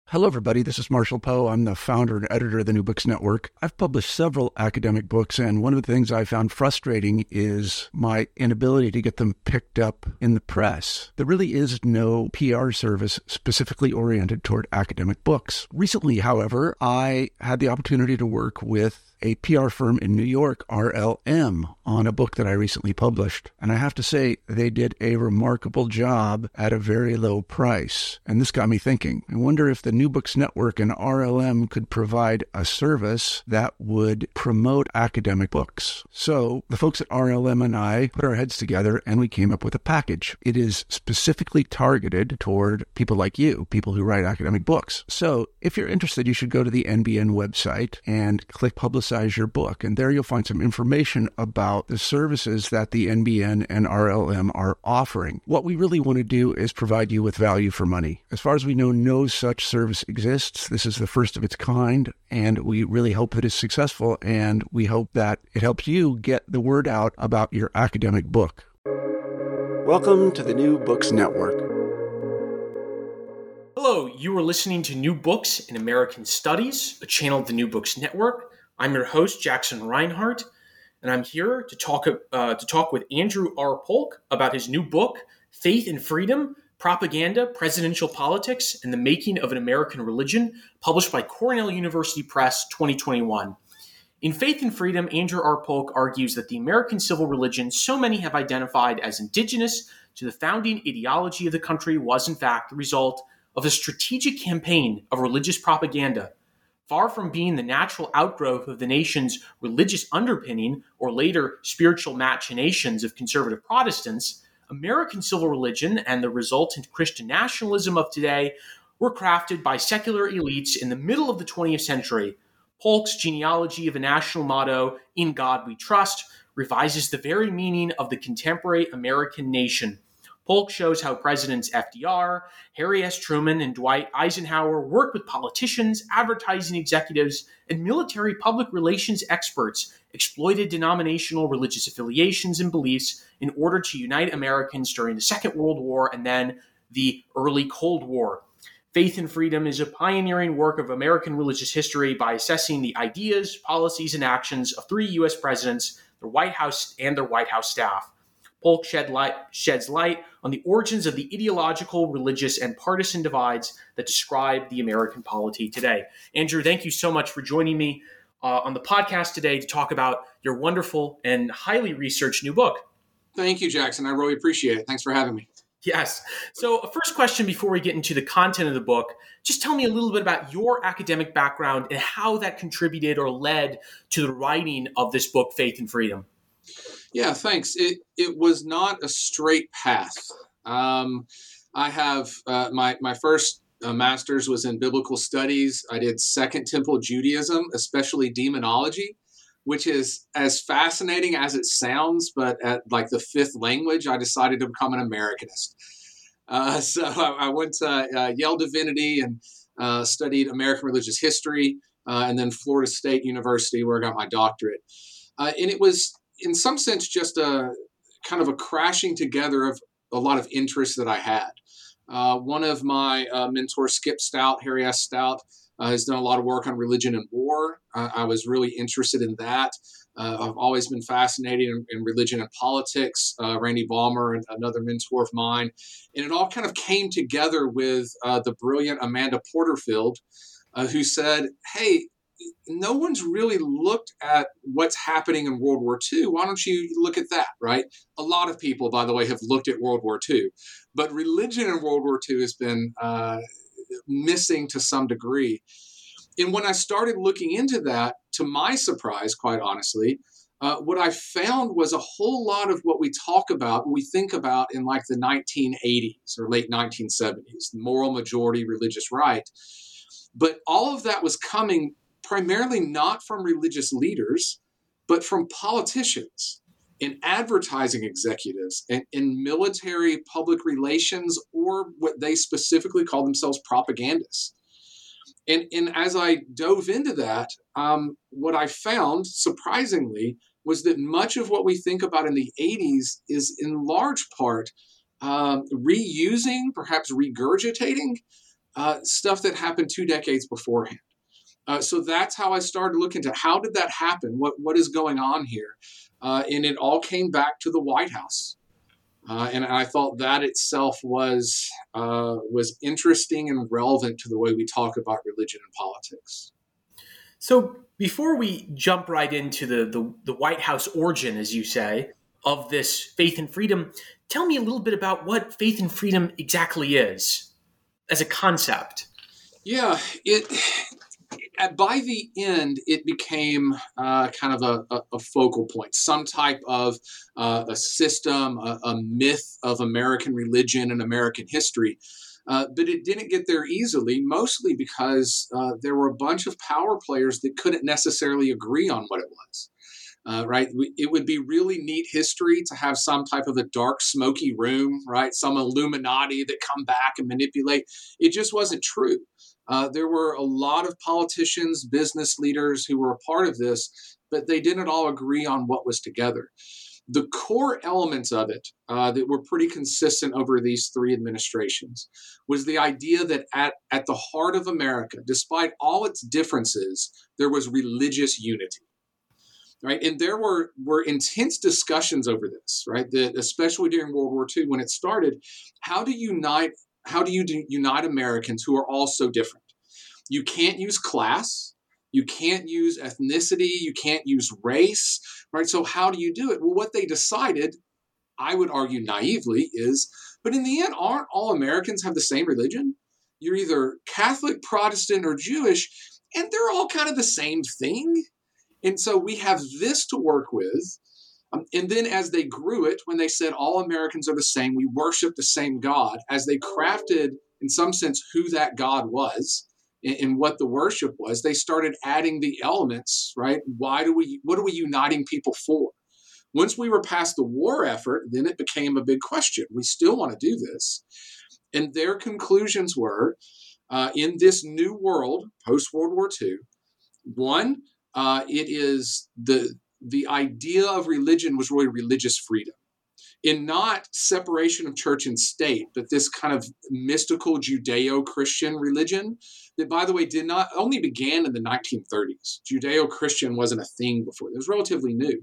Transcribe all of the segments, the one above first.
Hello, everybody. This is Marshall Poe. I'm the founder and editor of the New Books Network. I've published several academic books, and one of the things I found frustrating is my inability to get them picked up in the press. There really is no PR service specifically oriented toward academic books. Recently, however, I had the opportunity to work with a PR firm in New York, RLM, on a book that I recently published. And I have to say, they did a remarkable job at a very low price. And this got me thinking. I wonder if the New Books Network and RLM could provide a service that would promote academic books. So the folks at RLM and I put our heads together and we came up with a package. It is specifically targeted toward people like you, people who write academic books. So if you're interested, you should go to the NBN website and click Publicize Your Book. And there you'll find some information about the services that the NBN and RLM are offering. What we really want to do is provide you with value for money. As far as we know, no such service exists. This is the first of its kind, and we really hope that it's successful, and we hope that it helps you get the word out about your academic book. Welcome to the New Books Network. Hello, you are listening to New Books in American Studies, a channel of the New Books Network. I'm your host, Jackson Reinhardt, and I'm here to talk with Andrew R. Polk about his new book, Faith and Freedom, Propaganda, Presidential Politics, and the Making of an American Religion, published by Cornell University Press, 2021. In Faith and Freedom, Andrew R. Polk argues that the American civil religion so many have identified as indigenous to the founding ideology of the country was in fact the result of a strategic campaign of religious propaganda. Far from being the natural outgrowth of the nation's religious underpinning or later spiritual machinations of conservative Protestants, American civil religion and the resultant Christian nationalism of today were crafted by secular elites in the middle of the 20th century. Polk's genealogy of a national motto, "In God We Trust," revises the very meaning of the contemporary American nation. Polk shows how Presidents FDR, Harry S. Truman, and Dwight Eisenhower worked with politicians, advertising executives, and military public relations experts, exploited denominational religious affiliations and beliefs in order to unite Americans during the Second World War and then the early Cold War. Faith and Freedom is a pioneering work of American religious history by assessing the ideas, policies, and actions of three U.S. presidents, the White House, and their White House staff. Polk sheds light on the origins of the ideological, religious, and partisan divides that describe the American polity today. Andrew, thank you so much for joining me on the podcast today to talk about your wonderful and highly researched new book. Thank you, Jackson. I really appreciate it. Thanks for having me. Yes. So a first question before we get into the content of the book, just tell me a little bit about your academic background and how that contributed or led to the writing of this book, Faith and Freedom. Yeah, thanks. It was not a straight path. I have my first master's was in biblical studies. I did Second Temple Judaism, especially demonology, which is as fascinating as it sounds, but at like the fifth language, I decided to become an Americanist. So I went to Yale Divinity and studied American religious history, and then Florida State University, where I got my doctorate. And it was, in some sense, just a kind of a crashing together of a lot of interests that I had. One of my mentors, Skip Stout, Harry S. Stout, has done a lot of work on religion and war. I was really interested in that. I've always been fascinated in religion and politics. Randy Ballmer, another mentor of mine. And it all kind of came together with the brilliant Amanda Porterfield, who said, hey, no one's really looked at what's happening in World War II. Why don't you look at that, right? A lot of people, by the way, have looked at World War II. But religion in World War II has been missing to some degree. And when I started looking into that, to my surprise, quite honestly, what I found was a whole lot of what we talk about, we think about in like the 1980s or late 1970s, moral majority, religious right. But all of that was coming primarily not from religious leaders, but from politicians and advertising executives and military public relations, or what they specifically call themselves propagandists. And as I dove into that, what I found, surprisingly, was that much of what we think about in the 80s is in large part reusing, perhaps regurgitating, stuff that happened 2 decades beforehand. So that's how I started looking to how did that happen? What is going on here? And it all came back to the White House. And I thought that itself was interesting and relevant to the way we talk about religion and politics. So before we jump right into the White House origin, as you say, of this faith and freedom, tell me a little bit about what faith and freedom exactly is as a concept. Yeah, by the end, it became kind of a focal point, some type of a system, a myth of American religion and American history. But it didn't get there easily, mostly because there were a bunch of power players that couldn't necessarily agree on what it was. Right? It would be really neat history to have some type of a dark, smoky room, right? Some Illuminati that come back and manipulate. It just wasn't true. There were a lot of politicians, business leaders who were a part of this, but they didn't all agree on what was together. The core elements of it that were pretty consistent over these 3 administrations was the idea that at the heart of America, despite all its differences, there was religious unity. Right, and there were intense discussions over this, right? That especially during World War II when it started, how do you unite Americans who are all so different? You can't use class, you can't use ethnicity, you can't use race, right? So how do you do it? Well, what they decided, I would argue naively, is, but in the end, aren't all Americans have the same religion? You're either Catholic, Protestant, or Jewish, and they're all kind of the same thing. And so we have this to work with. And then as they grew it, when they said all Americans are the same, we worship the same God, as they crafted, in some sense, who that God was and what the worship was, they started adding the elements, right? What are we uniting people for? Once we were past the war effort, then it became a big question. We still want to do this. And their conclusions were, in this new world, post-World War II, one, it is the idea of religion was really religious freedom, in not separation of church and state, but this kind of mystical Judeo-Christian religion that, by the way, did not only began in the 1930s. Judeo-Christian wasn't a thing before; it was relatively new.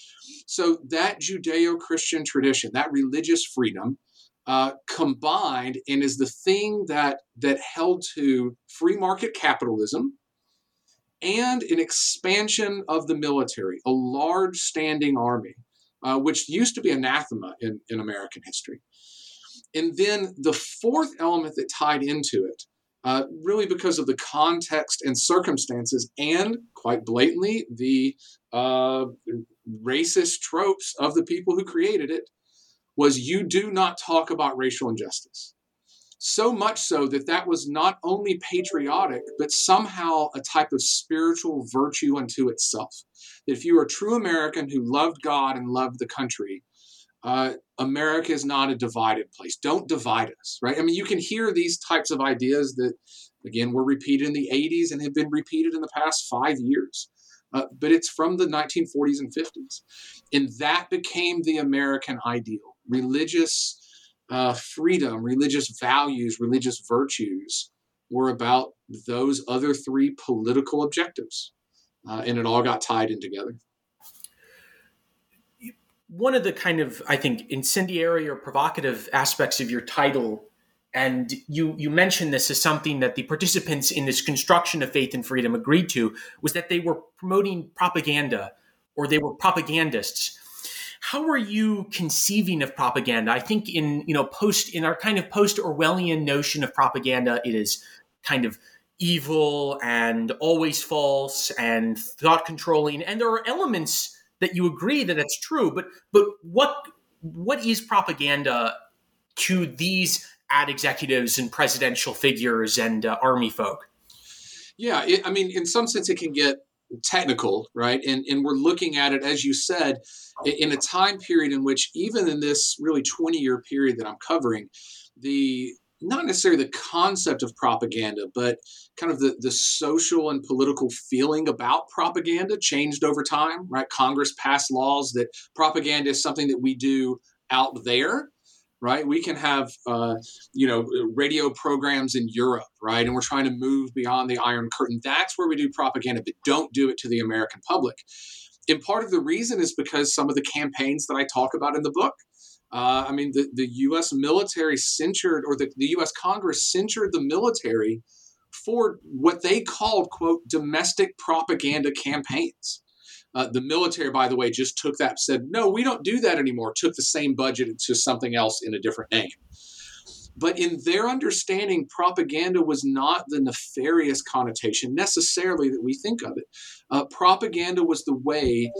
So that Judeo-Christian tradition, that religious freedom, combined and is the thing that held to free market capitalism and an expansion of the military, a large standing army, which used to be anathema in American history. And then the fourth element that tied into it, really because of the context and circumstances and, quite blatantly, the racist tropes of the people who created it, was you do not talk about racial injustice. So much so that was not only patriotic, but somehow a type of spiritual virtue unto itself. That if you are a true American who loved God and loved the country, America is not a divided place. Don't divide us, right? I mean, you can hear these types of ideas that, again, were repeated in the 80s and have been repeated in the past 5 years. But it's from the 1940s and 50s. And that became the American ideal. Religious freedom, religious values, religious virtues were about those other 3 political objectives. And it all got tied in together. One of the kind of, I think, incendiary or provocative aspects of your title, and you mentioned this as something that the participants in this construction of faith and freedom agreed to, was that they were promoting propaganda, or they were propagandists. How are you conceiving of propaganda? I think in our kind of post-Orwellian notion of propaganda, it is kind of evil and always false and thought controlling, and there are elements that you agree that it's true. But what is propaganda to these ad executives and presidential figures and army folk? Yeah, in some sense, it can get technical, right? And we're looking at it, as you said, in a time period in which, even in this really 20-year period that I'm covering, not necessarily the concept of propaganda, but kind of the social and political feeling about propaganda changed over time, right? Congress passed laws that propaganda is something that we do out there, right? We can have, radio programs in Europe, right? And we're trying to move beyond the Iron Curtain. That's where we do propaganda, but don't do it to the American public. And part of the reason is because some of the campaigns that I talk about in the book, the U.S. military censured, or the U.S. Congress censured the military for what they called, quote, domestic propaganda campaigns. The military, by the way, just took that, said, no, we don't do that anymore, took the same budget to something else in a different name. But in their understanding, propaganda was not the nefarious connotation necessarily that we think of it. Propaganda was the way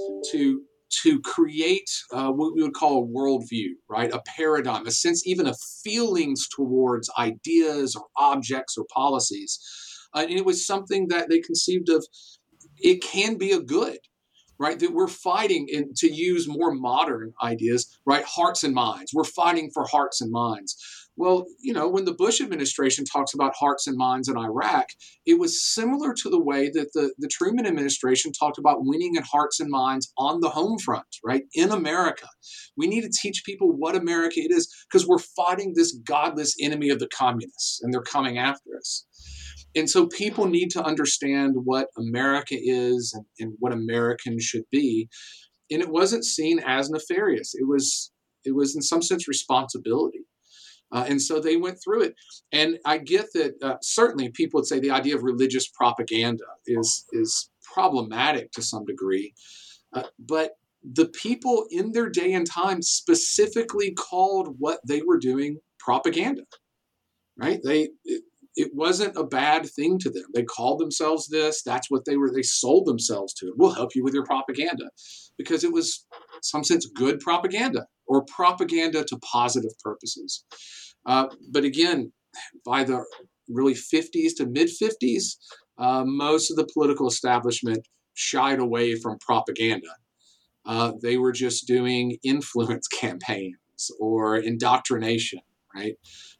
to create what we would call a worldview, right? A paradigm, a sense even of feelings towards ideas or objects or policies. And it was something that they conceived of, it can be a good, right? That we're fighting, to use more modern ideas, right? Hearts and minds. We're fighting for hearts and minds. Well, when the Bush administration talks about hearts and minds in Iraq, it was similar to the way that the Truman administration talked about winning in hearts and minds on the home front, right? In America. We need to teach people what America it is, because we're fighting this godless enemy of the communists, and they're coming after us. And so people need to understand what America is and what Americans should be. And it wasn't seen as nefarious. It was in some sense responsibility. And so they went through it. And I get that certainly people would say the idea of religious propaganda is problematic to some degree. But the people in their day and time specifically called what they were doing propaganda, right? It wasn't a bad thing to them. They called themselves this. That's what they were. They sold themselves to. We'll help you with your propaganda, because it was, in some sense, good propaganda, or propaganda to positive purposes. But again, by the really 50s to mid 50s, most of the political establishment shied away from propaganda. They were just doing influence campaigns or indoctrination, right?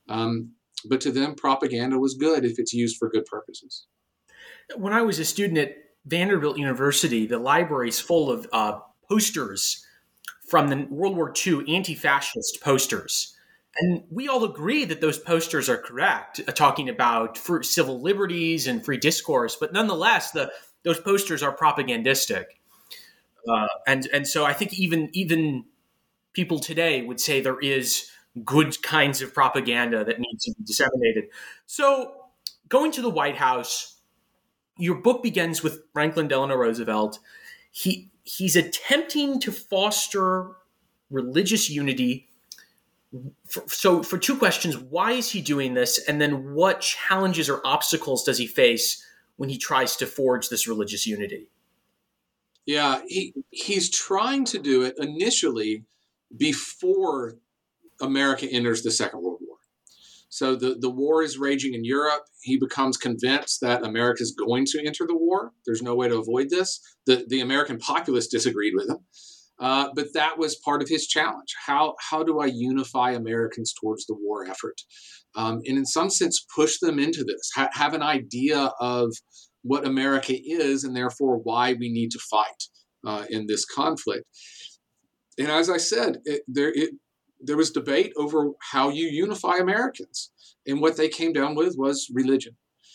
But to them, propaganda was good if it's used for good purposes. When I was a student at Vanderbilt University, the library is full of posters from the World War II anti-fascist posters. And we all agree that those posters are correct, talking about civil liberties and free discourse. But nonetheless, those posters are propagandistic. And so I think even people today would say there is good kinds of propaganda that needs to be disseminated. So going to the White House, your book begins with Franklin Delano Roosevelt. He's attempting to foster religious unity. So for two questions, why is he doing this? And then what challenges or obstacles does he face when he tries to forge this religious unity? Yeah, he's trying to do it initially before America enters the Second World War. So the war is raging in Europe. He becomes convinced that America is going to enter the war. There's no way to avoid this. The American populace disagreed with him. But that was part of his challenge. How do I unify Americans towards the war effort? And in some sense, push them into this, have an idea of what America is and therefore why we need to fight in this conflict. And as I said, there was debate over how you unify Americans. And what they came down with was religion.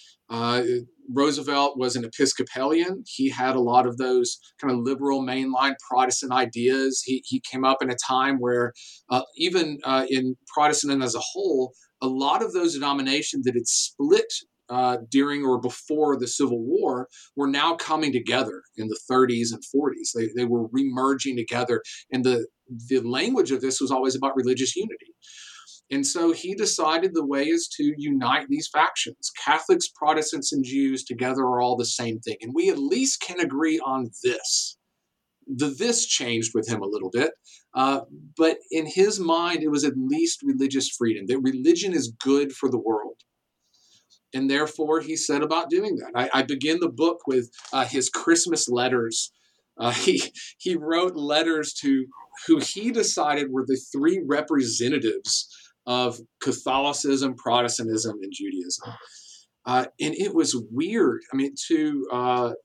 Roosevelt was an Episcopalian. He had a lot of those kind of liberal mainline Protestant ideas. He came up in a time where even in Protestantism as a whole, a lot of those denominations that had split during or before the Civil War were now coming together in the 30s and 40s. They were remerging together. And the language of this was always about religious unity. And so he decided the way is to unite these factions. Catholics, Protestants, and Jews together are all the same thing. And we at least can agree on this. This changed with him a little bit. But in his mind, it was at least religious freedom, that religion is good for the world. And therefore, he set about doing that. I begin the book with his Christmas letters. He wrote letters to who he decided were the three representatives of Catholicism, Protestantism, and Judaism. And it was weird. I mean, to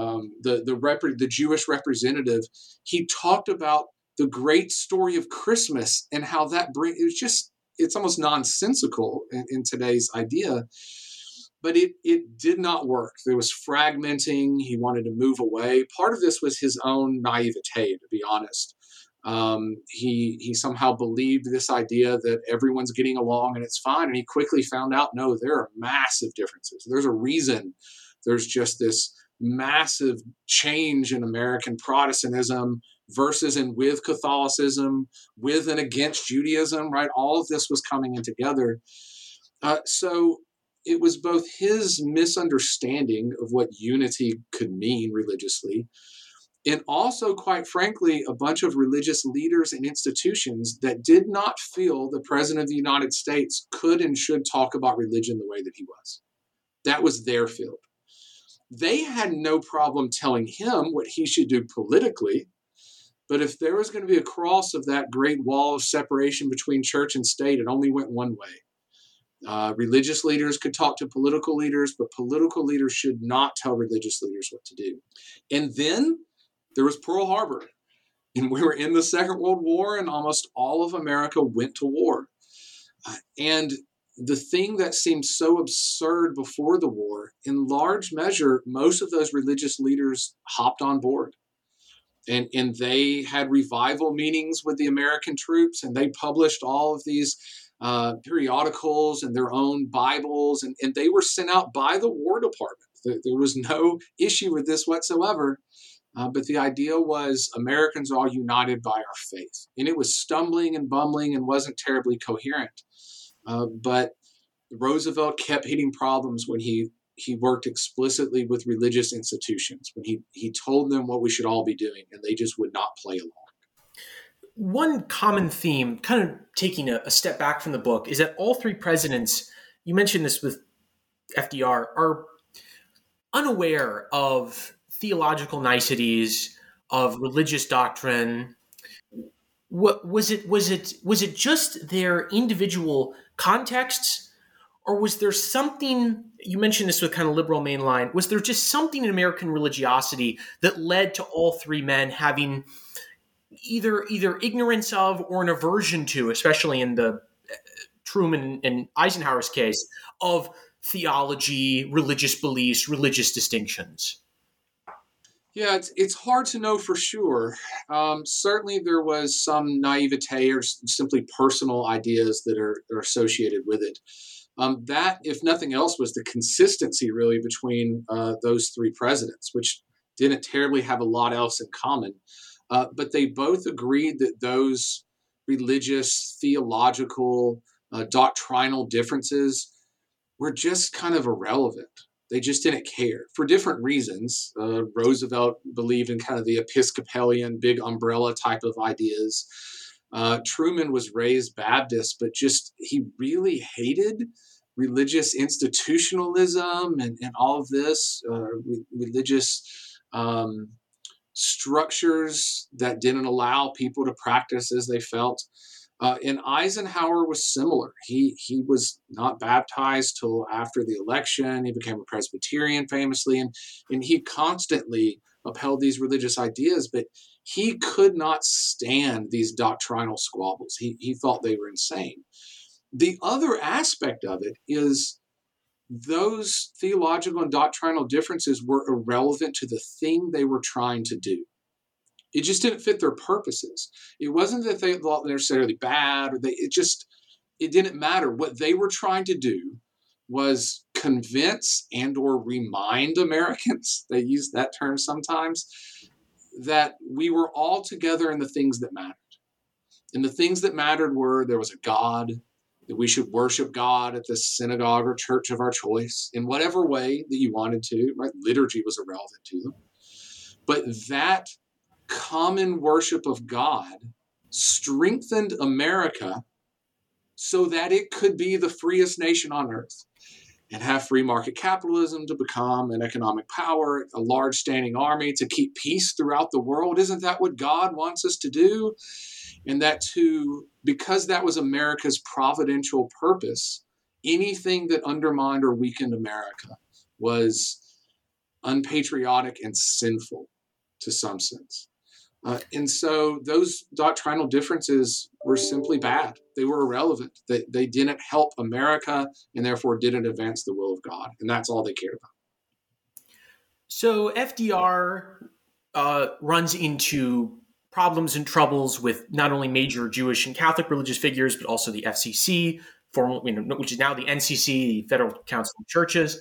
the Jewish representative, he talked about the great story of Christmas and how it was just it's almost nonsensical in today's idea. But it did not work. There was fragmenting. He wanted to move away. Part of this was his own naivete, to be honest. He somehow believed this idea that everyone's getting along and it's fine. And he quickly found out, no, there are massive differences. There's a reason there's just this massive change in American Protestantism versus and with Catholicism, with and against Judaism, right? All of this was coming in together. So it was both his misunderstanding of what unity could mean religiously, and also, quite frankly, a bunch of religious leaders and institutions that did not feel the President of the United States could and should talk about religion the way that he was. That was their field. They had no problem telling him what he should do politically, but if there was going to be a cross of that great wall of separation between church and state, it only went one way. Religious leaders could talk to political leaders, but political leaders should not tell religious leaders what to do. And then there was Pearl Harbor, and we were in the Second World War, and almost all of America went to war. And the thing that seemed so absurd before the war, in large measure, most of those religious leaders hopped on board. And they had revival meetings with the American troops, and they published all of these periodicals and their own Bibles, and they were sent out by the War Department. There was no issue with this whatsoever, but the idea was Americans are all united by our faith. And it was stumbling and bumbling and wasn't terribly coherent. But Roosevelt kept hitting problems when he worked explicitly with religious institutions, when he told them what we should all be doing, and they just would not play along. One common theme, kind of taking a step back from the book, is that all three presidents, you mentioned this with FDR, are unaware of theological niceties, of religious doctrine. What was it just their individual contexts, or was there something, you mentioned this with kind of liberal mainline, was there just something in American religiosity that led to all three men having either ignorance of or an aversion to, especially in the Truman and Eisenhower's case, of theology, religious beliefs, religious distinctions? Yeah, it's hard to know for sure. Certainly there was some naivete or simply personal ideas that are associated with it. That, if nothing else, was the consistency really between those three presidents, which didn't terribly have a lot else in common. But they both agreed that those religious, theological, doctrinal differences were just kind of irrelevant. They just didn't care for different reasons. Roosevelt believed in kind of the Episcopalian, big umbrella type of ideas. Truman was raised Baptist, but just he really hated religious institutionalism and all of this, religious structures that didn't allow people to practice as they felt. And Eisenhower was similar. He was not baptized till after the election. He became a Presbyterian famously, and he constantly upheld these religious ideas, but he could not stand these doctrinal squabbles. He thought they were insane. The other aspect of it is those theological and doctrinal differences were irrelevant to the thing they were trying to do. It just didn't fit their purposes. It wasn't that they thought necessarily bad, or it didn't matter. What they were trying to do was convince and or remind Americans, they use that term sometimes, that we were all together in the things that mattered. And the things that mattered were there was a God, that we should worship God at the synagogue or church of our choice in whatever way that you wanted to, right? Liturgy was irrelevant to them. But that common worship of God strengthened America so that it could be the freest nation on earth and have free market capitalism to become an economic power, a large standing army to keep peace throughout the world. Isn't that what God wants us to do? And because that was America's providential purpose, anything that undermined or weakened America was unpatriotic and sinful to some sense. And so those doctrinal differences were simply bad. They were irrelevant. They didn't help America and therefore didn't advance the will of God. And that's all they cared about. So FDR runs into problems and troubles with not only major Jewish and Catholic religious figures, but also the FCC, which is now the NCC, the Federal Council of Churches.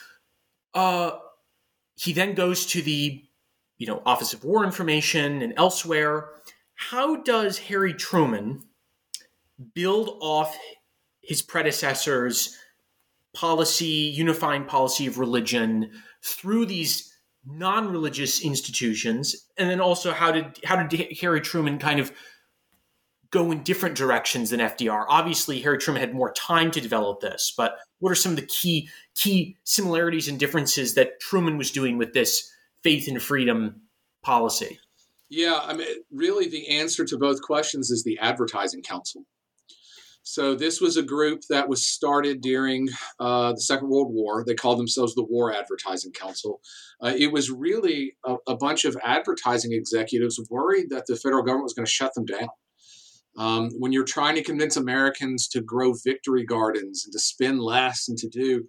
He then goes to the Office of War Information and elsewhere. How does Harry Truman build off his predecessor's unifying policy of religion through these non-religious institutions? And then also, how did Harry Truman kind of go in different directions than FDR? Obviously, Harry Truman had more time to develop this, but what are some of the key similarities and differences that Truman was doing with this faith and freedom policy? Yeah, really the answer to both questions is the Advertising Council. So this was a group that was started during the Second World War. They called themselves the War Advertising Council. It was really a bunch of advertising executives worried that the federal government was going to shut them down. When you're trying to convince Americans to grow victory gardens and to spend less and to do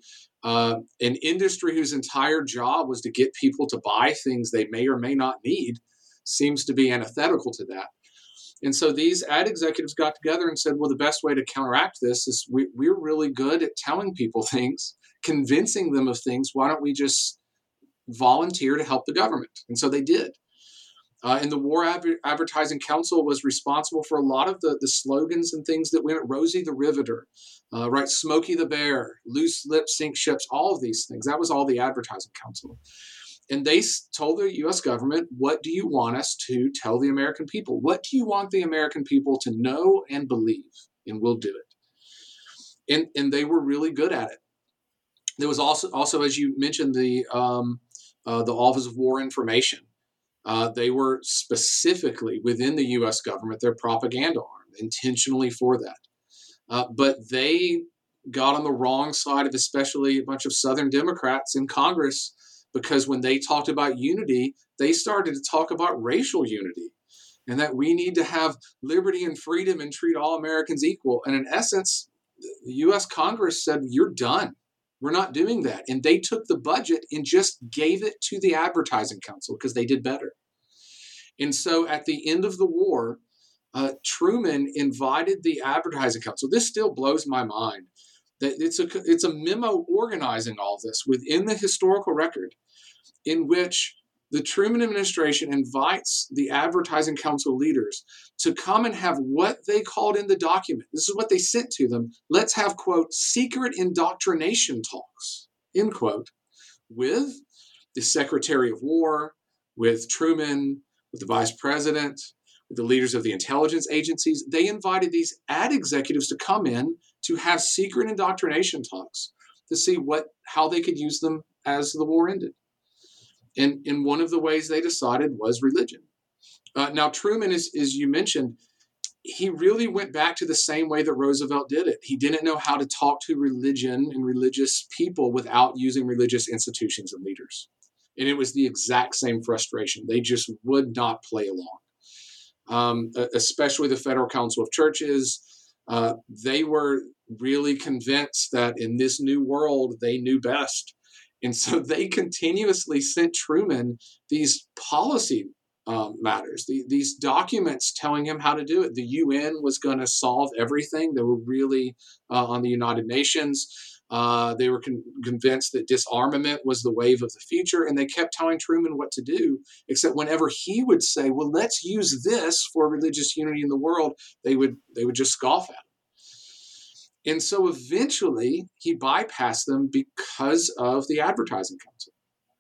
an industry whose entire job was to get people to buy things they may or may not need, seems to be antithetical to that. And so these ad executives got together and said, well, the best way to counteract this is we're really good at telling people things, convincing them of things. Why don't we just volunteer to help the government? And so they did. And the War Advertising Council was responsible for a lot of the slogans and things that went. Rosie the Riveter, right? Smokey the Bear, loose lips sink ships, all of these things. That was all the Advertising Council. And they told the U.S. government, what do you want us to tell the American people? What do you want the American people to know and believe? And we'll do it. And they were really good at it. There was also, as you mentioned, the Office of War Information. They were specifically within the U.S. government, their propaganda arm, intentionally for that. But they got on the wrong side of especially a bunch of Southern Democrats in Congress, because when they talked about unity, they started to talk about racial unity and that we need to have liberty and freedom and treat all Americans equal. And in essence, the U.S. Congress said, you're done. We're not doing that. And they took the budget and just gave it to the Advertising Council because they did better. And so at the end of the war, Truman invited the Advertising Council. This still blows my mind. That it's a memo organizing all this within the historical record, in which the Truman administration invites the Advertising Council leaders to come and have what they called in the document. This is what they sent to them. Let's have, quote, secret indoctrination talks, end quote, with the Secretary of War, with Truman, with the Vice President, with the leaders of the intelligence agencies. They invited these ad executives to come in to have secret indoctrination talks to see how they could use them as the war ended. And one of the ways they decided was religion. Now, Truman, as you mentioned, he really went back to the same way that Roosevelt did it. He didn't know how to talk to religion and religious people without using religious institutions and leaders. And it was the exact same frustration. They just would not play along, especially the Federal Council of Churches. They were really convinced that in this new world, they knew best. And so they continuously sent Truman these policy matters, these documents telling him how to do it. The UN was going to solve everything. They were really on the United Nations. They were convinced that disarmament was the wave of the future, and they kept telling Truman what to do, except whenever he would say, well, let's use this for religious unity in the world, they would just scoff at him. And so eventually he bypassed them because of the Advertising Council.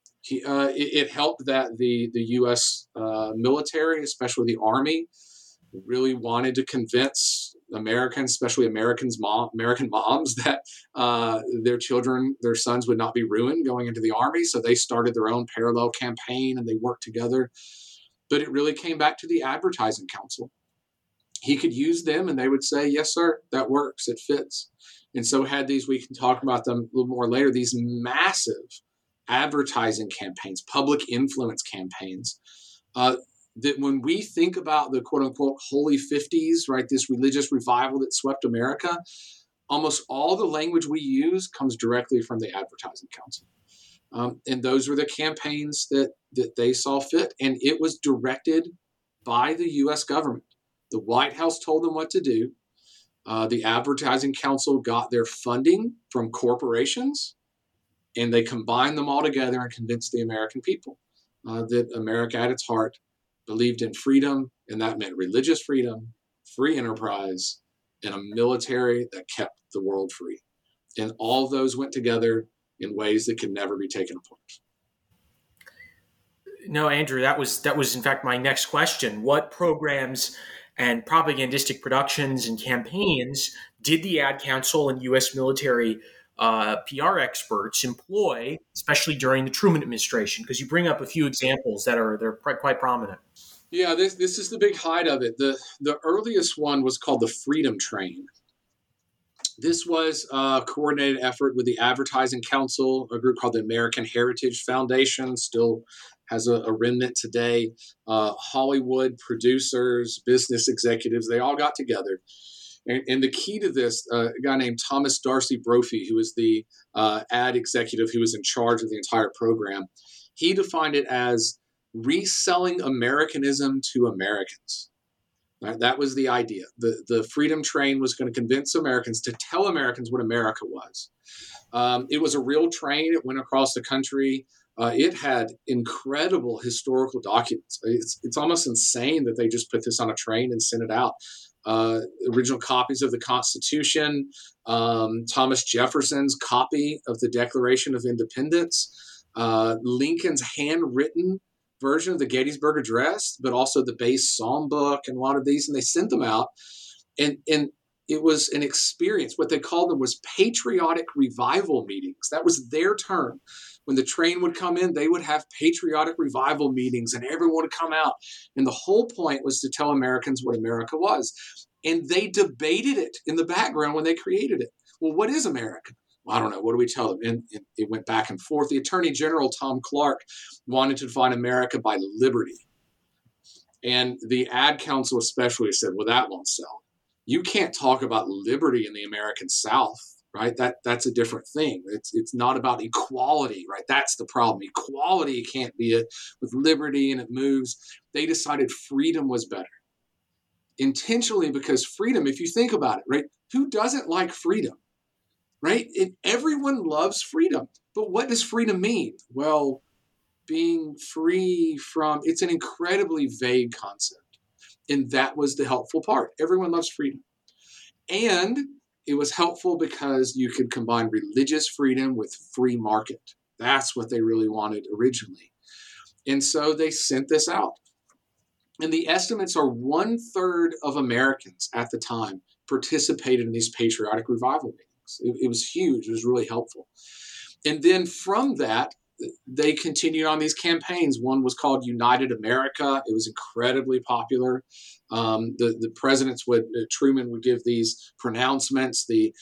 It helped that the U.S. military, especially the Army, really wanted to convince Americans, especially American moms, that their children, their sons would not be ruined going into the Army. So they started their own parallel campaign and they worked together. But it really came back to the Advertising Council. He could use them and they would say, yes, sir, that works. It fits. And so had these, we can talk about them a little more later, these massive advertising campaigns, public influence campaigns, that when we think about the quote unquote holy 50s, right, this religious revival that swept America, almost all the language we use comes directly from the Advertising Council. And those were the campaigns that they saw fit. And it was directed by the U.S. government. The White House told them what to do. The Advertising Council got their funding from corporations, and they combined them all together and convinced the American people that America at its heart believed in freedom, and that meant religious freedom, free enterprise, and a military that kept the world free. And all of those went together in ways that can never be taken apart. No, Andrew, that was in fact my next question. What programs and propagandistic productions and campaigns did the Ad Council and U.S. military PR experts employ, especially during the Truman administration? Because you bring up a few examples they're quite prominent. Yeah, this is the big height of it. The earliest one was called the Freedom Train. This was a coordinated effort with the Advertising Council, a group called the American Heritage Foundation, still has a remnant today. Hollywood producers, business executives, they all got together. And the key to this, a guy named Thomas Darcy Brophy, who was the ad executive who was in charge of the entire program, he defined it as reselling Americanism to Americans. Right? That was the idea. The Freedom Train was going to convince Americans to tell Americans what America was. It was a real train. It went across the country. It had incredible historical documents. It's almost insane that they just put this on a train and sent it out. Original copies of the Constitution, Thomas Jefferson's copy of the Declaration of Independence, Lincoln's handwritten version of the Gettysburg Address, but also the base Psalm book and a lot of these, and they sent them out. And it was an experience. What they called them was patriotic revival meetings. That was their term. When the train would come in, they would have patriotic revival meetings and everyone would come out. And the whole point was to tell Americans what America was. And they debated it in the background when they created it. Well, what is America? Well, I don't know. What do we tell them? And it went back and forth. The Attorney General, Tom Clark, wanted to define America by liberty. And the Ad Council especially said, well, that won't sell. You can't talk about liberty in the American South, right? That's a different thing. It's not about equality, right? That's the problem. Equality can't be it with liberty, and it moves. They decided freedom was better. Intentionally, because freedom, if you think about it, right? Who doesn't like freedom? Right? Everyone loves freedom. But what does freedom mean? Well, being free from, it's an incredibly vague concept. And that was the helpful part. Everyone loves freedom. And it was helpful because you could combine religious freedom with free market. That's what they really wanted originally. And so they sent this out. And the estimates are 1/3 of Americans at the time participated in these patriotic revival meetings. It was huge. It was really helpful. And then from that, they continued on these campaigns. One was called United America. It was incredibly popular. The presidents Truman would give these pronouncements. The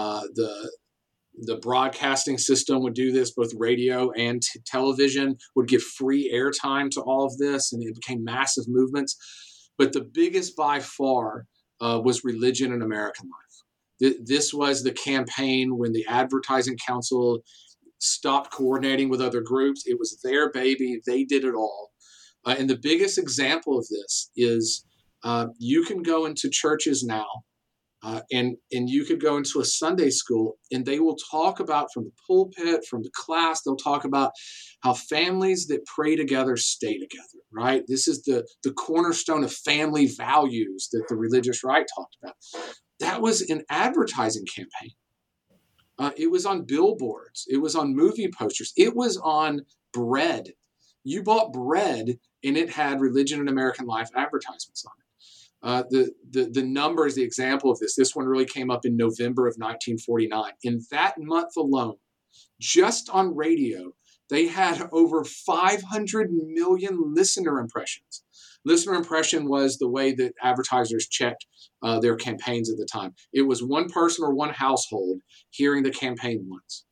broadcasting system would do this, both radio and television would give free airtime to all of this, and it became massive movements. But the biggest by far was religion in American life. This was the campaign when the Advertising Council stopped coordinating with other groups. It was their baby. They did it all. And the biggest example of this is you can go into churches now and you could go into a Sunday school and they will talk about from the pulpit, from the class, they'll talk about how families that pray together stay together, right? This is the cornerstone of family values that the religious right talked about. That was an advertising campaign. It was on billboards. It was on movie posters. It was on bread. You bought bread and it had Religion in American Life advertisements on it. The numbers, the example of this one really came up in November of 1949. In that month alone, just on radio, they had over 500 million listener impressions. Listener impression was the way that advertisers checked their campaigns at the time. It was one person or one household hearing the campaign once.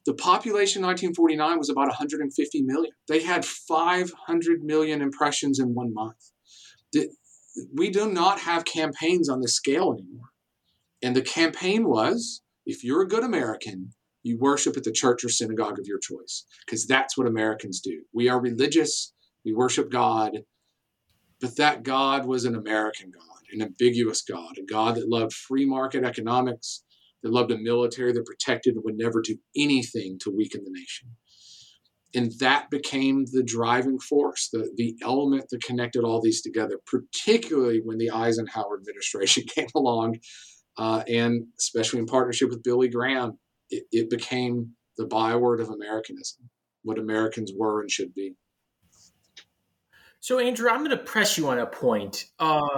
The population in 1949 was about 150 million. They had 500 million impressions in 1 month. We do not have campaigns on this scale anymore. And the campaign was, if you're a good American, you worship at the church or synagogue of your choice, because that's what Americans do. We are religious, we worship God, but that God was an American God, an ambiguous God, a God that loved free market economics, that loved a military that protected and would never do anything to weaken the nation. And that became the driving force, the element that connected all these together, particularly when the Eisenhower administration came along, and especially in partnership with Billy Graham, it became the byword of Americanism, what Americans were and should be. So, Andrew, I'm going to press you on a point.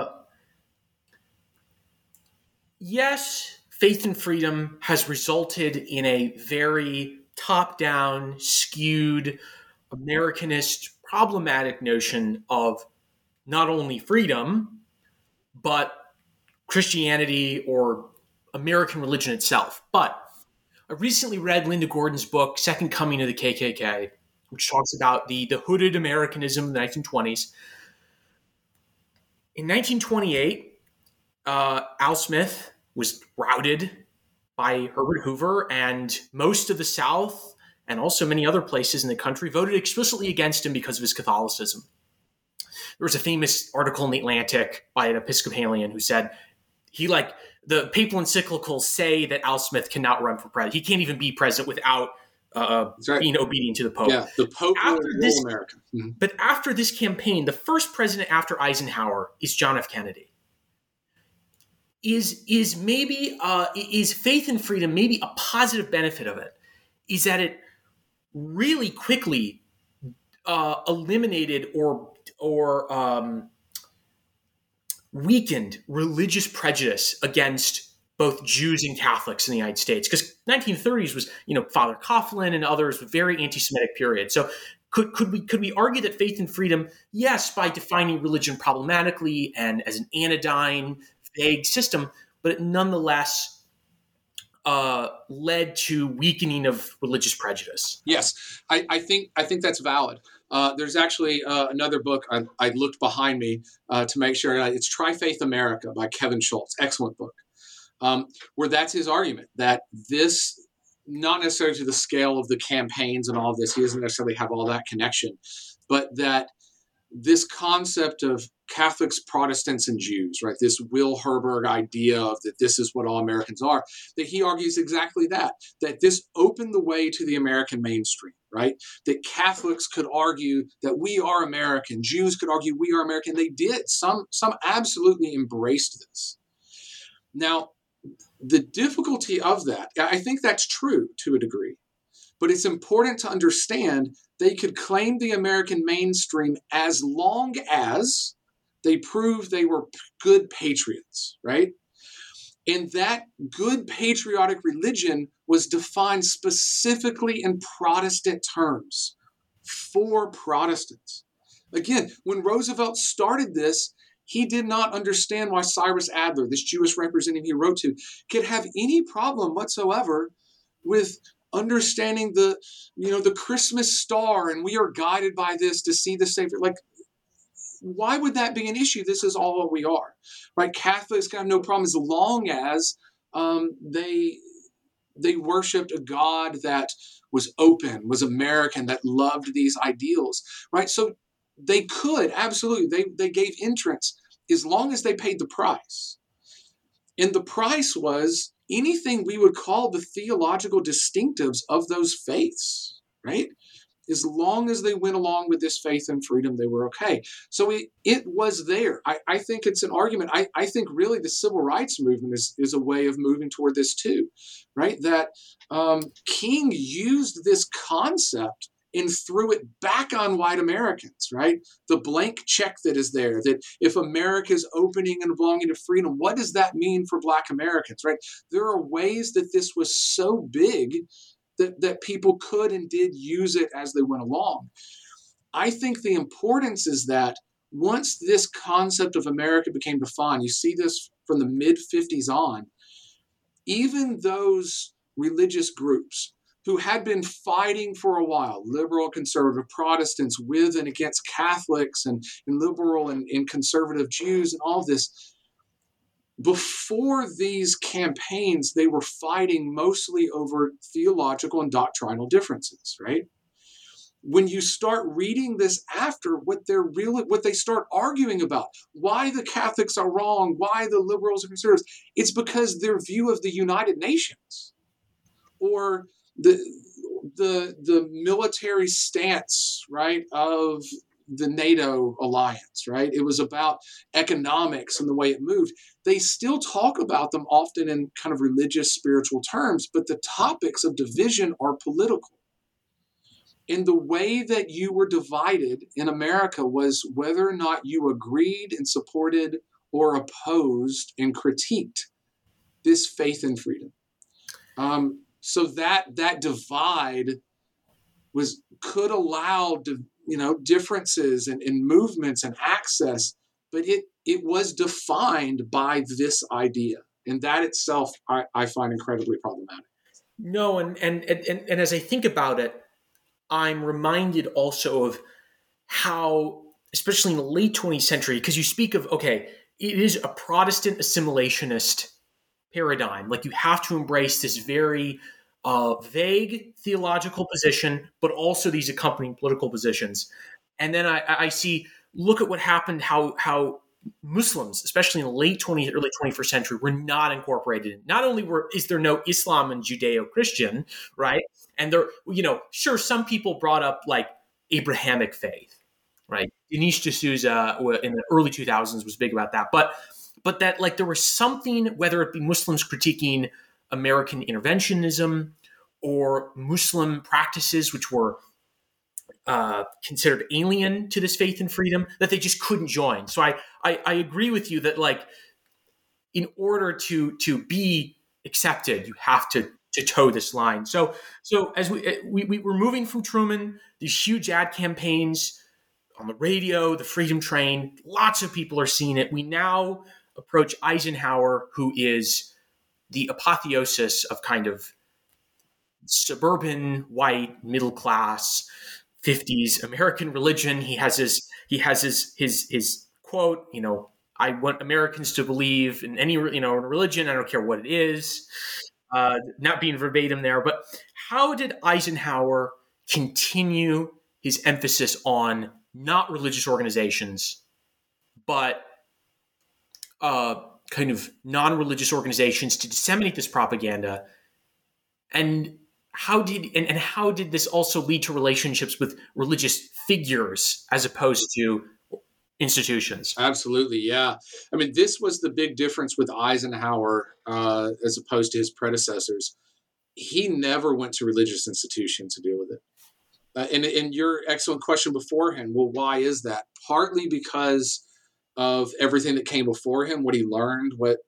Yes, faith and freedom has resulted in a very top-down, skewed, Americanist, problematic notion of not only freedom, but Christianity or American religion itself. But I recently read Linda Gordon's book, Second Coming of the KKK, which talks about the hooded Americanism of the 1920s. In 1928, Al Smith was routed by Herbert Hoover, and most of the South and also many other places in the country voted explicitly against him because of his Catholicism. There was a famous article in The Atlantic by an Episcopalian who said, the papal encyclicals say that Al Smith cannot run for president. He can't even be president without being obedient to the Pope. Yeah, the Pope will America. Mm-hmm. But after this campaign, the first president after Eisenhower is John F. Kennedy. Is faith and freedom maybe a positive benefit of it? Is that it really quickly eliminated or weakened religious prejudice against both Jews and Catholics in the United States? Because 1930s was, Father Coughlin and others, with very anti-Semitic period. So could we argue that faith and freedom, yes, by defining religion problematically and as an anodyne, vague system, but it nonetheless led to weakening of religious prejudice? Yes, I think that's valid. There's actually another book I looked behind me to make sure. It's Tri-Faith America by Kevin Schultz. Excellent book. Where that's his argument, that this, not necessarily to the scale of the campaigns and all of this, he doesn't necessarily have all that connection, but that this concept of Catholics, Protestants, and Jews, right? This Will Herberg idea of that this is what all Americans are, that he argues exactly that this opened the way to the American mainstream, right? That Catholics could argue that we are American, Jews could argue we are American. They did. Some absolutely embraced this. Now, the difficulty of that, I think that's true to a degree, but it's important to understand they could claim the American mainstream as long as they proved they were good patriots, right? And that good patriotic religion was defined specifically in Protestant terms for Protestants. Again, when Roosevelt started this, he did not understand why Cyrus Adler, this Jewish representative he wrote to, could have any problem whatsoever with understanding the Christmas star, and we are guided by this to see the Savior. Like, why would that be an issue? This is all what we are, right? Catholics have no problem as long as they worshipped a God that was open, was American, that loved these ideals, right? So they could, absolutely, they gave entrance as long as they paid the price. And the price was anything we would call the theological distinctives of those faiths, right? As long as they went along with this faith and freedom, they were okay. So it was there. I think it's an argument. I think really the civil rights movement is a way of moving toward this too, right? That King used this concept and threw it back on white Americans, right? The blank check that is there, that if America is opening and belonging to freedom, what does that mean for Black Americans, right? There are ways that this was so big that people could and did use it as they went along. I think the importance is that once this concept of America became defined, you see this from the mid-50s on, even those religious groups, who had been fighting for a while, liberal, conservative Protestants with and against Catholics and liberal and conservative Jews and all this. Before these campaigns, they were fighting mostly over theological and doctrinal differences, right? When you start reading this after, what they start arguing about, why the Catholics are wrong, why the liberals are conservatives, it's because their view of the United Nations or the military stance, right, of the NATO alliance, right? It was about economics and the way it moved. They still talk about them often in kind of religious, spiritual terms, but the topics of division are political. And the way that you were divided in America was whether or not you agreed and supported or opposed and critiqued this faith and freedom. So that divide could allow differences and movements and access, but it was defined by this idea, and that itself I find incredibly problematic. No, and as I think about it, I'm reminded also of how, especially in the late 20th century, because you speak of, okay, it is a Protestant assimilationist paradigm. Like, you have to embrace this very vague theological position, but also these accompanying political positions. And then I see, look at what happened, how Muslims, especially in the late 20th, early 21st century, were not incorporated. Not only is there no Islam and Judeo-Christian, right? And there, sure, some people brought up like Abrahamic faith, right? Dinesh D'Souza in the early 2000s was big about that. But that, like, there was something, whether it be Muslims critiquing American interventionism or Muslim practices which were considered alien to this faith and freedom, that they just couldn't join. So I agree with you that, like, in order to be accepted, you have to toe this line. So as we were moving from Truman, these huge ad campaigns on the radio, the Freedom Train, lots of people are seeing it. We now approach Eisenhower, who is the apotheosis of kind of suburban, white, middle class, 50s American religion. He has his quote, I want Americans to believe in any, religion. I don't care what it is. Not being verbatim there, but how did Eisenhower continue his emphasis on not religious organizations, but kind of non-religious organizations to disseminate this propaganda? And how did this also lead to relationships with religious figures as opposed to institutions? Absolutely, yeah. I mean, this was the big difference with Eisenhower as opposed to his predecessors. He never went to religious institutions to deal with it. And your excellent question beforehand, well, why is that? Partly because of everything that came before him, what he learned, what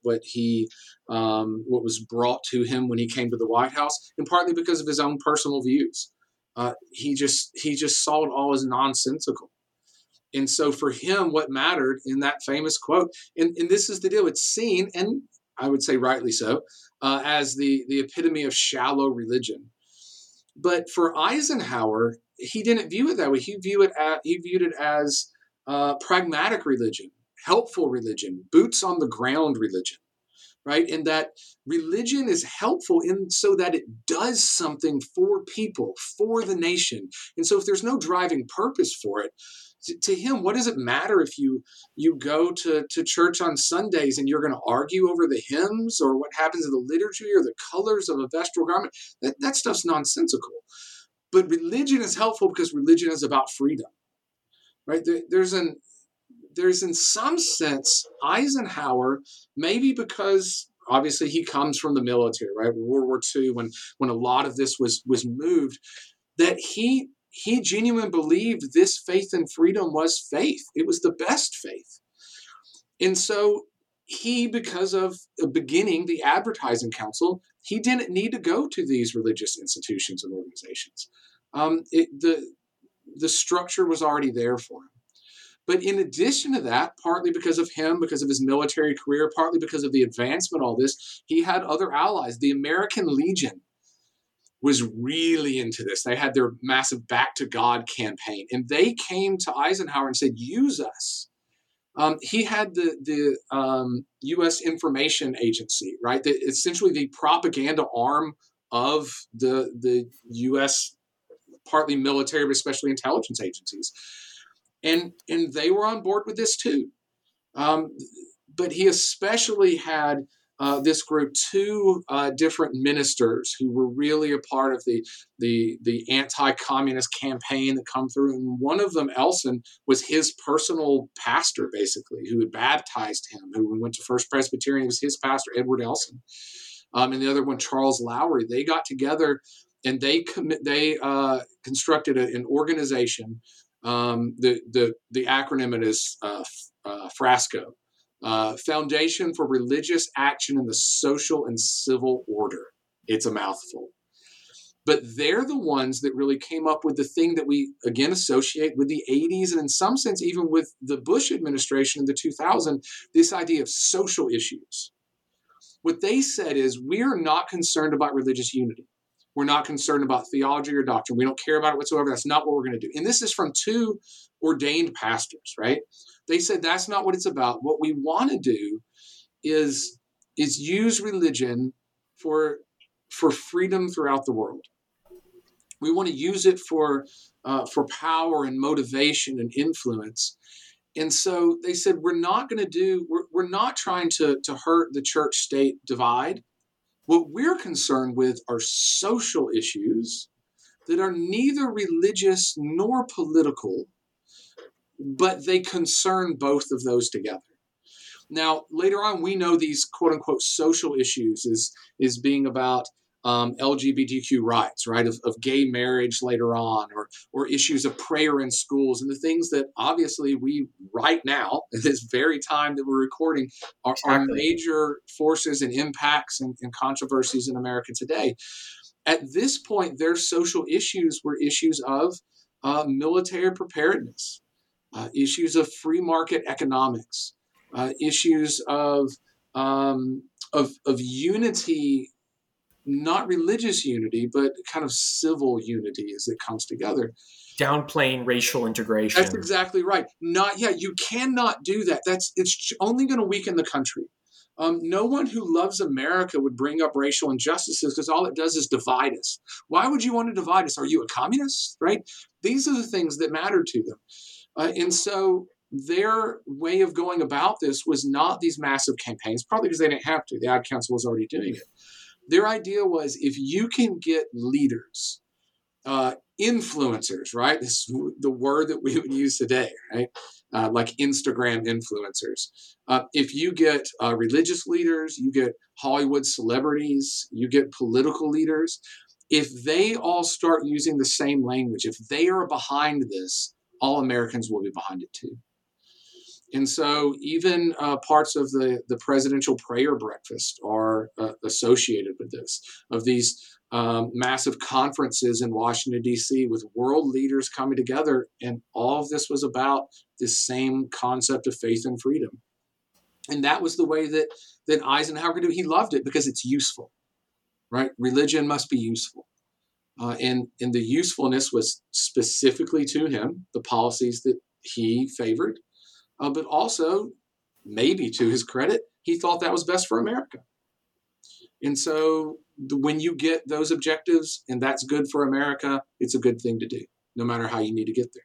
was brought to him when he came to the White House, and partly because of his own personal views. He just saw it all as nonsensical. And so for him, what mattered in that famous quote, and this is the deal, it's seen, and I would say rightly so, as the epitome of shallow religion. But for Eisenhower, he didn't view it that way. He viewed it as pragmatic religion, helpful religion, boots on the ground religion, right? And that religion is helpful so that it does something for people, for the nation. And so if there's no driving purpose for it, to him, what does it matter if you go to church on Sundays and you're going to argue over the hymns or what happens in the liturgy or the colors of a vestal garment? That stuff's nonsensical. But religion is helpful because religion is about freedom, right? There's in some sense, Eisenhower, maybe because obviously he comes from the military, right? World War II, when a lot of this was moved, that he genuinely believed this faith and freedom was faith. It was the best faith. And so he, because of beginning the Advertising Council, he didn't need to go to these religious institutions and organizations. The structure was already there for him. But in addition to that, partly because of him, because of his military career, partly because of the advancement of all this, he had other allies. The American Legion was really into this. They had their massive Back to God campaign, and they came to Eisenhower and said, use us. He had the U.S. Information Agency, right? Essentially the propaganda arm of the U.S., partly military, but especially intelligence agencies. And they were on board with this too. But he especially had this group, two different ministers who were really a part of the anti-communist campaign that come through. And one of them, Elson, was his personal pastor, basically, who had baptized him, who went to First Presbyterian. It was his pastor, Edward Elson. And the other one, Charles Lowry. They got together and they constructed an organization. The acronym is FRASCO. Foundation for Religious Action in the Social and Civil Order. It's a mouthful. But they're the ones that really came up with the thing that we, again, associate with the 80s and in some sense even with the Bush administration in the 2000s, this idea of social issues. What they said is, we're not concerned about religious unity. We're not concerned about theology or doctrine. We don't care about it whatsoever. That's not what we're going to do. And this is from two ordained pastors, right? They said that's not what it's about. What we want to do is use religion for freedom throughout the world. We want to use it for power and motivation and influence. And so they said, we're not trying to hurt the church-state divide. What we're concerned with are social issues that are neither religious nor political, but they concern both of those together. Now, later on, we know these quote-unquote social issues is being about LGBTQ rights, right, of gay marriage later on, or issues of prayer in schools, and the things that obviously we right now, at this very time that we're recording, are major forces and impacts and controversies in America today. At this point, their social issues were issues of military preparedness, issues of free market economics, issues of unity. Not religious unity, but kind of civil unity as it comes together. Downplaying racial integration. That's exactly right. You cannot do that. It's only going to weaken the country. No one who loves America would bring up racial injustices because all it does is divide us. Why would you want to divide us? Are you a communist? Right? These are the things that matter to them. And so their way of going about this was not these massive campaigns, probably because they didn't have to. The Ad Council was already doing it. Their idea was, if you can get leaders, influencers, right? This is the word that we would use today, right? Like Instagram influencers. If you get religious leaders, you get Hollywood celebrities, you get political leaders. If they all start using the same language, if they are behind this, all Americans will be behind it too. And so even parts of the presidential prayer breakfast are associated with this, of these massive conferences in Washington, D.C. with world leaders coming together. And all of this was about this same concept of faith and freedom. And that was the way that Eisenhower could do it. He loved it because it's useful, right? Religion must be useful. And the usefulness was specifically to him, the policies that he favored. But also, maybe to his credit, he thought that was best for America. And so when you get those objectives and that's good for America, it's a good thing to do, no matter how you need to get there.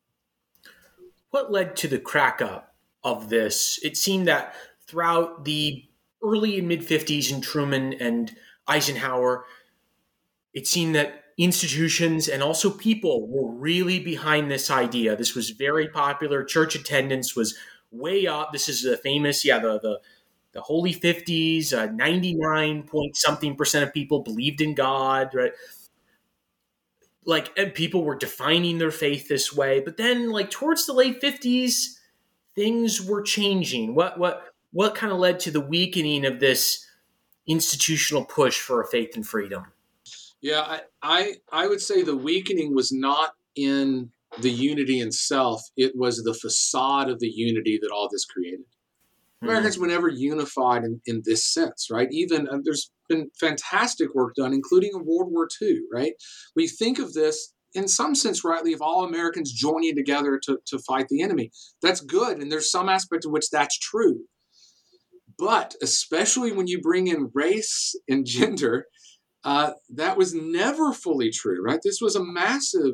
What led to the crack up of this? It seemed that throughout the early and mid-50s in Truman and Eisenhower, it seemed that institutions and also people were really behind this idea. This was very popular. Church attendance was way up. This is the famous, the Holy 50s, 99-point-something% of people believed in God, right? And people were defining their faith this way. But then, towards the late 50s, things were changing. What kind of led to the weakening of this institutional push for faith and freedom? Yeah, I would say the weakening was not in the unity itself. It was the facade of the unity that all this created. Americans were never unified in this sense, right? Even there's been fantastic work done, including in World War II, right? We think of this in some sense rightly of all Americans joining together to fight the enemy. That's good, and there's some aspect of which that's true. But especially when you bring in race and gender, that was never fully true, right? This was a massive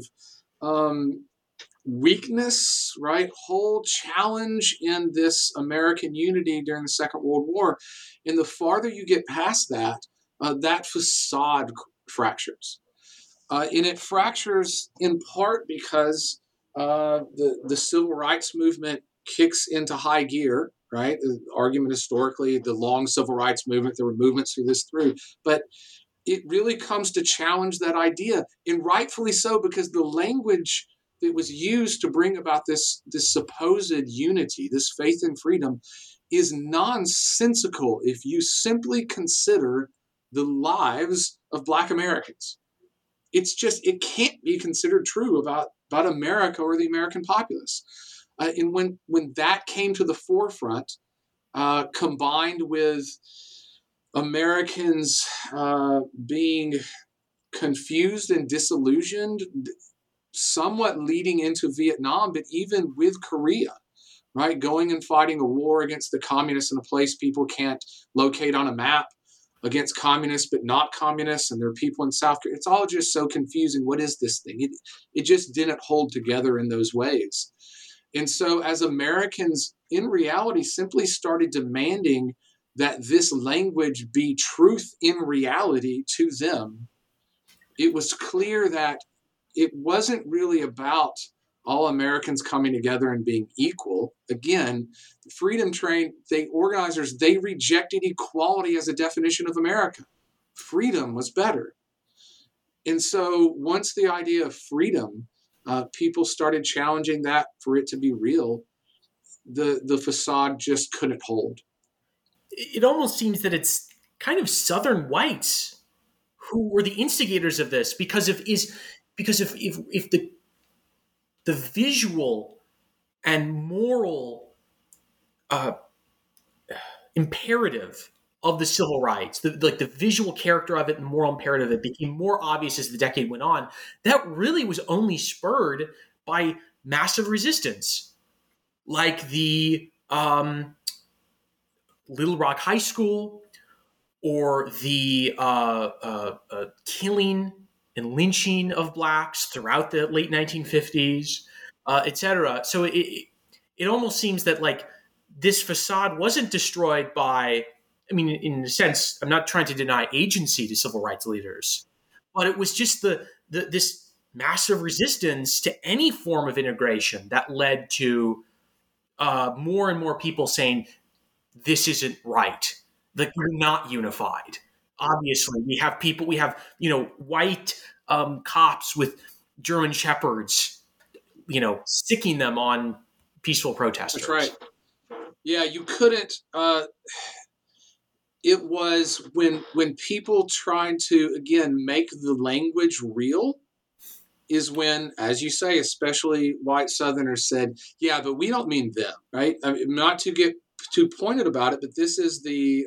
weakness, right? Whole challenge in this American unity during the Second World War. And the farther you get past that, that facade fractures. And it fractures in part because the civil rights movement kicks into high gear, right? The argument historically, the long civil rights movement, there were movements through, but it really comes to challenge that idea, and rightfully so, because the language that was used to bring about this supposed unity, this faith and freedom, is nonsensical if you simply consider the lives of Black Americans. It's just, it can't be considered true about America or the American populace. And when that came to the forefront, combined with Americans being confused and disillusioned, somewhat leading into Vietnam, but even with Korea, right? Going and fighting a war against the communists in a place people can't locate on a map, against communists but not communists, and there are people in South Korea. It's all just so confusing. What is this thing? It just didn't hold together in those ways. And so as Americans, in reality, simply started demanding that this language be truth in reality to them, it was clear that it wasn't really about all Americans coming together and being equal. Again, the Freedom Train, organizers, they rejected equality as a definition of America. Freedom was better. And so once the idea of freedom, people started challenging that for it to be real, the facade just couldn't hold. It almost seems that it's kind of Southern whites who were the instigators of this, because if the visual and moral imperative of the civil rights, the visual character of it and moral imperative, it became more obvious as the decade went on. That really was only spurred by massive resistance, like the Little Rock High School, or the killing and lynching of blacks throughout the late 1950s, et cetera. So it almost seems that like this facade wasn't destroyed by, I mean, in a sense, I'm not trying to deny agency to civil rights leaders, but it was just this massive resistance to any form of integration that led to more and more people saying, this isn't right. Like, we're not unified. Obviously, we have white cops with German shepherds, sticking them on peaceful protesters. That's right. Yeah, you couldn't. It was when people tried to, again, make the language real, is when, as you say, especially white Southerners said, yeah, but we don't mean them, right? I mean, not to get too pointed about it, but this is the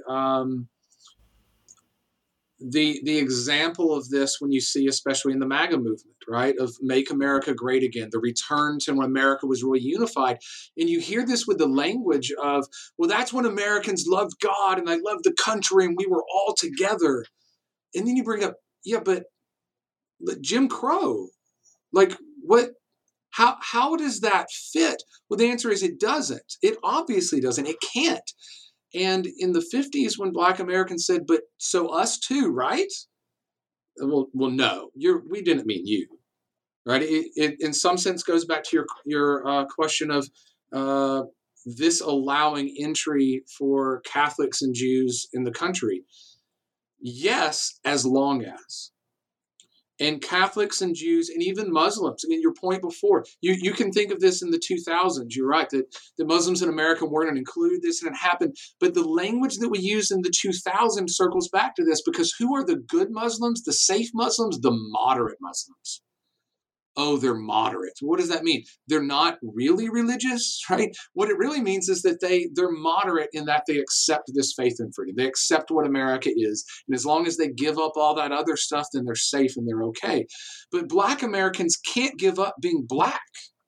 example of this when you see, especially in the MAGA movement, right, of Make America Great Again, the return to when America was really unified. And you hear this with the language of, well, that's when Americans loved God and I loved the country and we were all together. And then you bring up, yeah, but Jim Crow, like what? How does that fit? Well, the answer is it doesn't. It obviously doesn't. It can't. And in the 50s, when Black Americans said, but so us too, right? Well, no, we didn't mean you, right? It in some sense goes back to your question of this allowing entry for Catholics and Jews in the country. Yes, as long as. And Catholics and Jews and even Muslims, again, your point before, you can think of this in the 2000s. You're right, that the Muslims in America weren't included this and it happened. But the language that we use in the 2000s circles back to this, because who are the good Muslims, the safe Muslims, the moderate Muslims? oh, they're moderate. What does that mean? They're not really religious, right? What it really means is that they're moderate in that they accept this faith and freedom. They accept what America is. And as long as they give up all that other stuff, then they're safe and they're okay. But Black Americans can't give up being Black.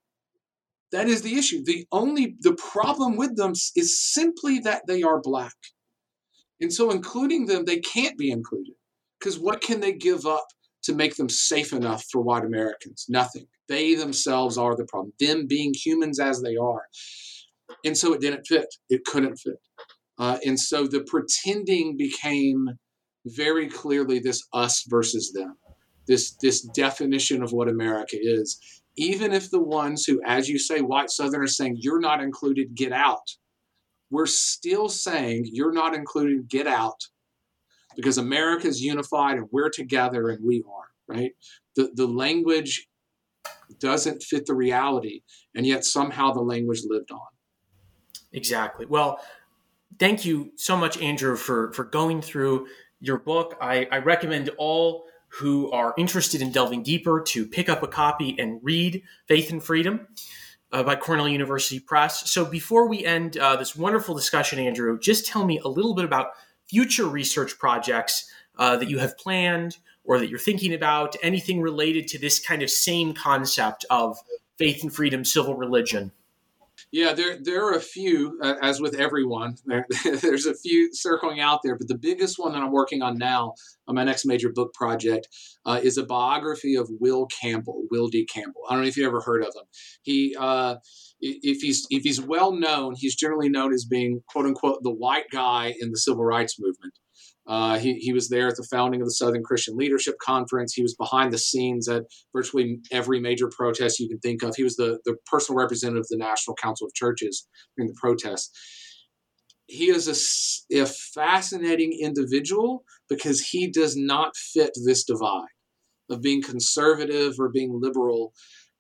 That is the issue. The problem with them is simply that they are Black. And so including them, they can't be included. Because what can they give up to make them safe enough for white Americans? Nothing. They themselves are the problem, them being humans as they are. And so it didn't fit. It couldn't fit. And so the pretending became very clearly this us versus them, this definition of what America is. Even if the ones who, as you say, white Southerners saying, you're not included, get out. We're still saying, you're not included, get out. Because America is unified and we're together and we are, right? The language doesn't fit the reality, and yet somehow the language lived on. Exactly. Well, thank you so much, Andrew, for going through your book. I recommend all who are interested in delving deeper to pick up a copy and read Faith and Freedom by Cornell University Press. So before we end this wonderful discussion, Andrew, just tell me a little bit about future research projects that you have planned or that you're thinking about, anything related to this kind of same concept of faith and freedom, civil religion. Yeah, there are a few, as with everyone, there's a few circling out there, but the biggest one that I'm working on now on my next major book project is a biography of Will Campbell, Will D. Campbell. I don't know if you ever heard of him. He, if he's well known, he's generally known as being, quote unquote, the white guy in the civil rights movement. He was there at the founding of the Southern Christian Leadership Conference. He was behind the scenes at virtually every major protest you can think of. He was the personal representative of the National Council of Churches during the protests. He is a fascinating individual because he does not fit this divide of being conservative or being liberal.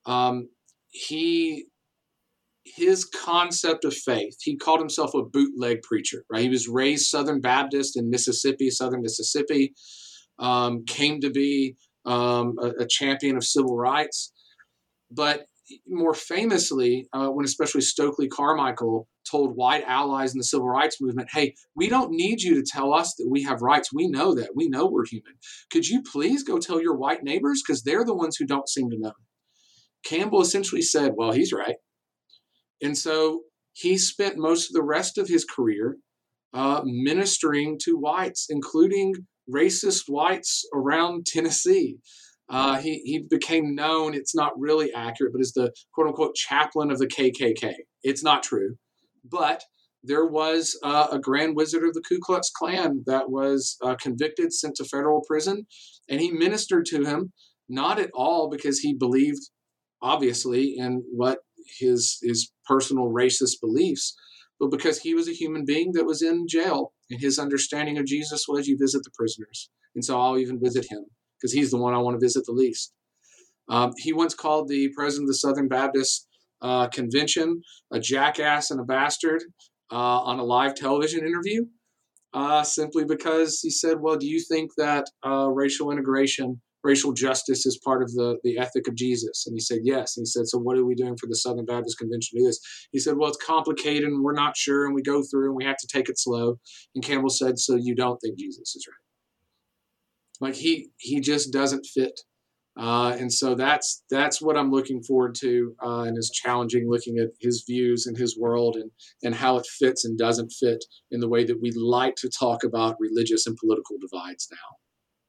His concept of faith, he called himself a bootleg preacher, right? He was raised Southern Baptist in Mississippi, Southern Mississippi, came to be a champion of civil rights. But more famously, when especially Stokely Carmichael told white allies in the civil rights movement, hey, we don't need you to tell us that we have rights. We know that. We know we're human. Could you please go tell your white neighbors? Because they're the ones who don't seem to know. Campbell essentially said, well, he's right. And so he spent most of the rest of his career ministering to whites, including racist whites around Tennessee. He became known, it's not really accurate, but as the quote-unquote chaplain of the KKK. It's not true. But there was a Grand Wizard of the Ku Klux Klan that was convicted, sent to federal prison, and he ministered to him, not at all because he believed, obviously, in what his personal racist beliefs, but because he was a human being that was in jail, and his understanding of Jesus was, you visit the prisoners. And so I'll even visit him because he's the one I want to visit the least. He once called the president of the Southern Baptist Convention a jackass and a bastard on a live television interview, simply because he said, well, do you think that racial integration, racial justice is part of the ethic of Jesus? And he said, yes. And he said, so what are we doing for the Southern Baptist Convention to do this? He said, well, it's complicated and we're not sure and we go through and we have to take it slow. And Campbell said, so you don't think Jesus is right? Like he just doesn't fit. And so that's what I'm looking forward to and is challenging, looking at his views and his world and how it fits and doesn't fit in the way that we like to talk about religious and political divides now.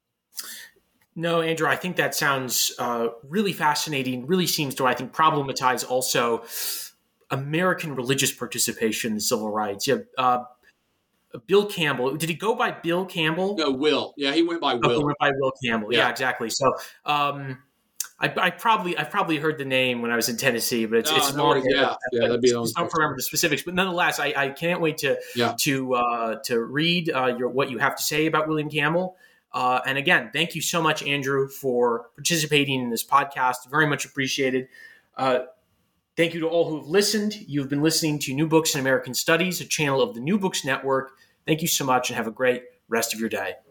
No, Andrew, I think that sounds really fascinating, really seems to, I think, problematize also American religious participation in civil rights. Yeah, Bill Campbell, did he go by Bill Campbell? No, Will. Yeah, he went by Will. He went by Will Campbell. Yeah, exactly. So I've probably heard the name when I was in Tennessee, but it's long. That'd be. I don't remember the specifics, but nonetheless, I can't wait to read what you have to say about William Campbell. And again, thank you so much, Andrew, for participating in this podcast. Very much appreciated. Thank you to all who have listened. You've been listening to New Books in American Studies, a channel of the New Books Network. Thank you so much and have a great rest of your day.